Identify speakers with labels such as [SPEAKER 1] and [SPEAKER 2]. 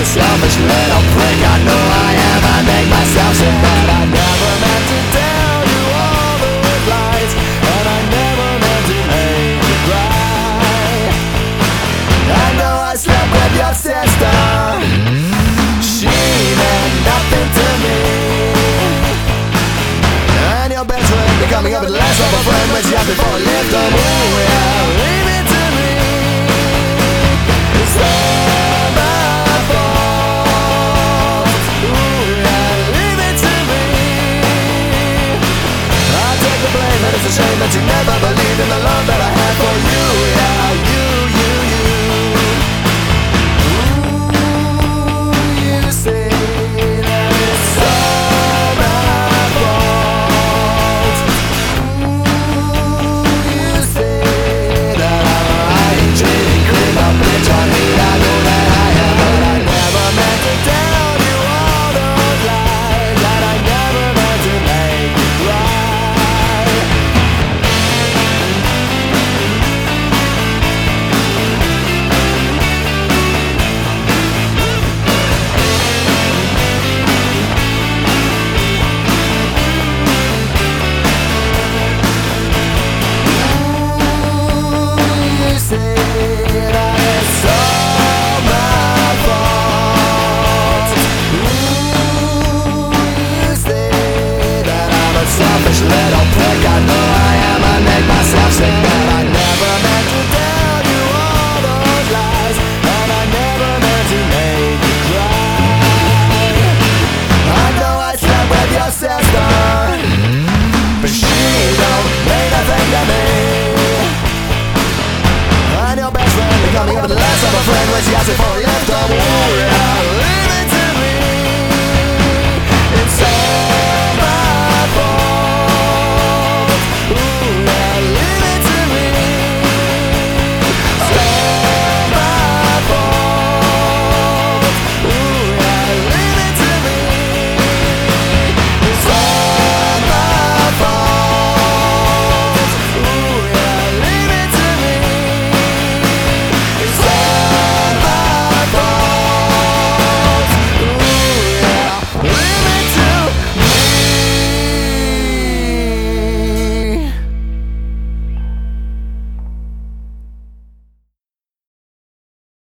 [SPEAKER 1] selfish little prick. I know I am, I make myself sick. But I never meant to tell you all those lies, and I never meant to make you cry. I know I slept with your sister. She meant nothing to me. And your best friend becoming up with the last of a friend when she asked me for a lift. Oh, yeah.